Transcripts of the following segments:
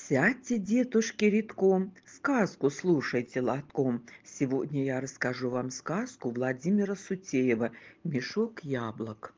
Сядьте, детушки, редком, сказку слушайте лотком. Сегодня я расскажу вам сказку Владимира Сутеева «Мешок яблок».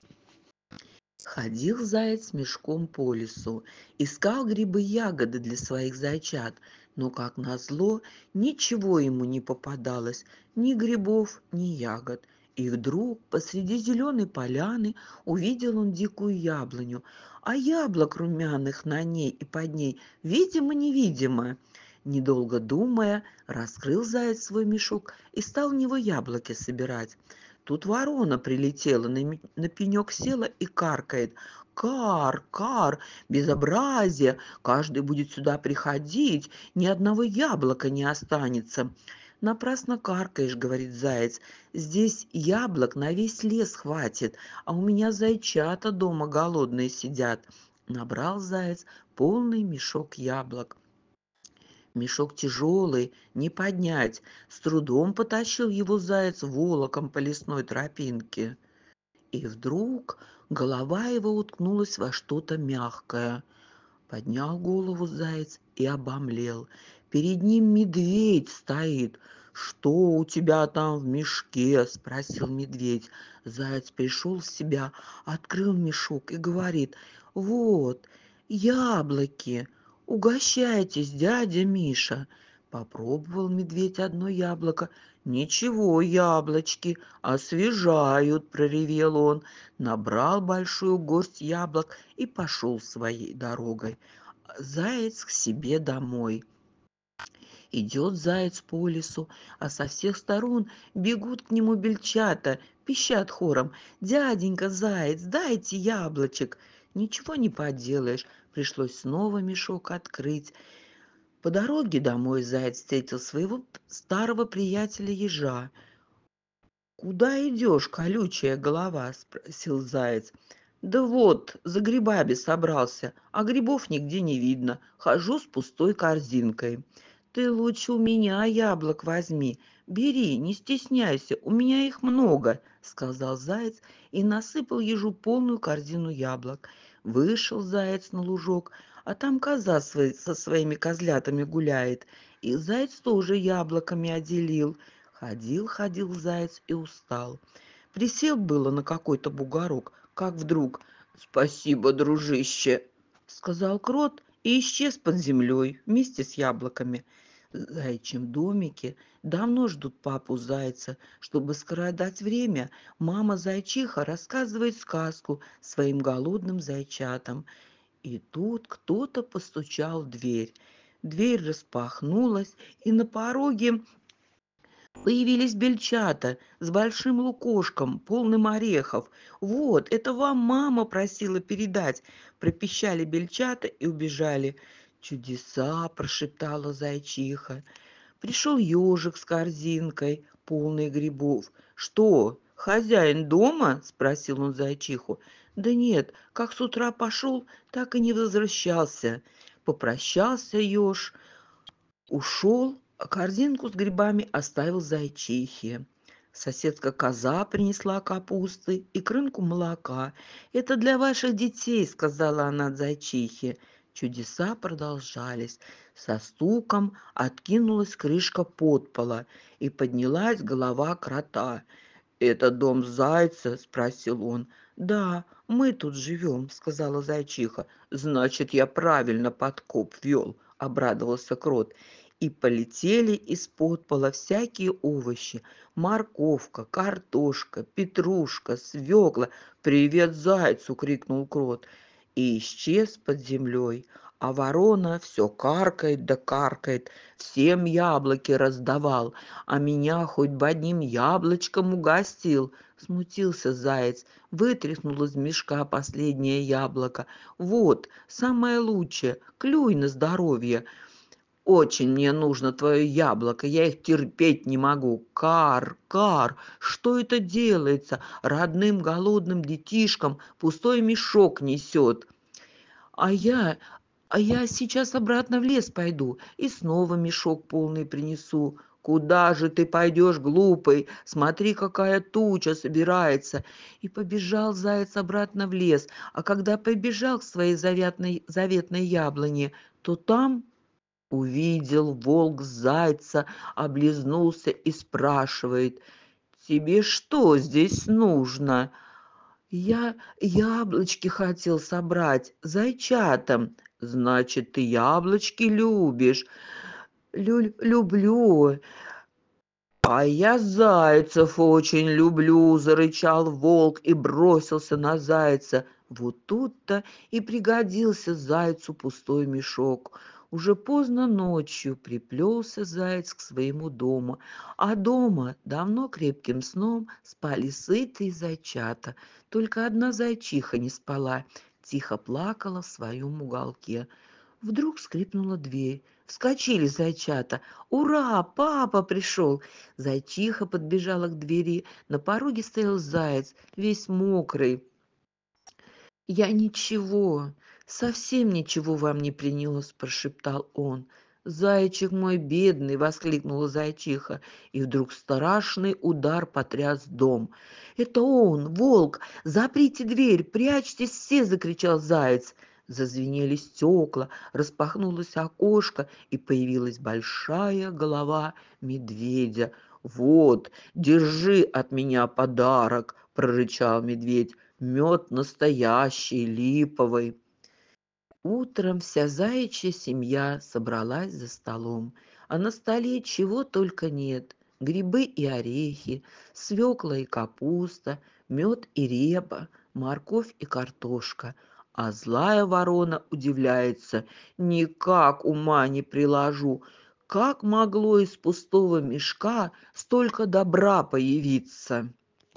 Ходил заяц мешком по лесу, искал грибы ягоды для своих зайчат, но, как назло, ничего ему не попадалось, ни грибов, ни ягод. И вдруг посреди зеленой поляны увидел он дикую яблоню, а яблок румяных на ней и под ней видимо-невидимо. Недолго думая, раскрыл заяц свой мешок и стал в него яблоки собирать. Тут ворона прилетела, на пенек села и каркает. Кар, кар, безобразие, каждый будет сюда приходить, ни одного яблока не останется. Напрасно каркаешь, говорит заяц, здесь яблок на весь лес хватит, а у меня зайчата дома голодные сидят. Набрал заяц полный мешок яблок. Мешок тяжелый, не поднять. С трудом потащил его заяц волоком по лесной тропинке. И вдруг голова его уткнулась во что-то мягкое. Поднял голову заяц и обомлел. Перед ним медведь стоит. «Что у тебя там в мешке?» — спросил медведь. Заяц пришел в себя, открыл мешок и говорит: «Вот, яблоки, угощайтесь, дядя Миша». Попробовал медведь одно яблоко. «Ничего, яблочки, освежают», — проревел он. Набрал большую горсть яблок и пошел своей дорогой. Заяц к себе домой. Идет заяц по лесу, а со всех сторон бегут к нему бельчата, пищат хором: «Дяденька заяц, дайте яблочек!» Ничего не поделаешь, пришлось снова мешок открыть. По дороге домой заяц встретил своего старого приятеля ежа. «Куда идешь, колючая голова?» — спросил заяц. «Да вот, за грибами собрался, а грибов нигде не видно. Хожу с пустой корзинкой». «Ты лучше у меня яблок возьми. Бери, не стесняйся, у меня их много», — сказал заяц и насыпал ежу полную корзину яблок. Вышел заяц на лужок, а там коза со своими козлятами гуляет, и заяц тоже яблоками отделил. Ходил, ходил заяц и устал. Присел было на какой-то бугорок, как вдруг: «Спасибо, дружище», — сказал крот и исчез под землей вместе с яблоками. В заячьем домике давно ждут папу зайца. Чтобы скоротать время, мама зайчиха рассказывает сказку своим голодным зайчатам. И тут кто-то постучал в дверь. Дверь распахнулась, и на пороге появились бельчата с большим лукошком, полным орехов. «Вот, это вам мама просила передать», — пропищали бельчата и убежали. «Чудеса!» — прошептала зайчиха. Пришел ежик с корзинкой, полной грибов. «Что, хозяин дома?» — спросил он зайчиху. «Да нет, как с утра пошел, так и не возвращался». Попрощался еж, ушел, а корзинку с грибами оставил зайчихе. Соседка коза принесла капусты и крынку молока. «Это для ваших детей», — сказала она зайчихе. Чудеса продолжались. Со стуком откинулась крышка подпола, и поднялась голова крота. «Это дом зайца?» — спросил он. «Да, мы тут живем», — сказала зайчиха. «Значит, я правильно подкоп вел», — обрадовался крот. И полетели из-под пола всякие овощи: морковка, картошка, петрушка, свекла. «Привет зайцу!» — крикнул крот и исчез под землей. А ворона все каркает да каркает, всем яблоки раздавал, а меня хоть бы одним яблочком угостил. Смутился заяц, вытряхнул из мешка последнее яблоко. «Вот, самое лучшее, клюй на здоровье. Очень мне нужно твое яблоко, я их терпеть не могу. Кар, кар, что это делается? Родным голодным детишкам пустой мешок несет. А я, а я сейчас обратно в лес пойду и снова мешок полный принесу. Куда же ты пойдешь, глупый? Смотри, какая туча собирается!» И побежал заяц обратно в лес. А когда побежал к своей заветной яблоне, то там увидел волк зайца, облизнулся и спрашивает: «Тебе что здесь нужно?» «Я яблочки хотел собрать, зайчатам». «Значит, ты яблочки любишь?» Люблю. «А я зайцев очень люблю!» — зарычал волк и бросился на зайца. Вот тут-то и пригодился зайцу пустой мешок. Уже поздно ночью приплелся заяц к своему дому, а дома давно крепким сном спали сытые зайчата. Только одна зайчиха не спала, тихо плакала в своем уголке. Вдруг скрипнула дверь. Вскочили зайчата. «Ура! Папа пришел!» Зайчиха подбежала к двери. На пороге стоял заяц, весь мокрый. «Я ничего, совсем ничего вам не принес», — прошептал он. «Зайчик мой бедный!» — воскликнула зайчиха, и вдруг страшный удар потряс дом. «Это он, волк! Заприте дверь, прячьтесь все!» — закричал заяц. Зазвенели стекла, распахнулось окошко, и появилась большая голова медведя. «Вот, держи от меня подарок!» — прорычал медведь. Мед настоящий, липовый. Утром вся заячья семья собралась за столом, а на столе чего только нет: грибы и орехи, свекла и капуста, мед и репа, морковь и картошка. А злая ворона удивляется: «Никак ума не приложу, как могло из пустого мешка столько добра появиться?»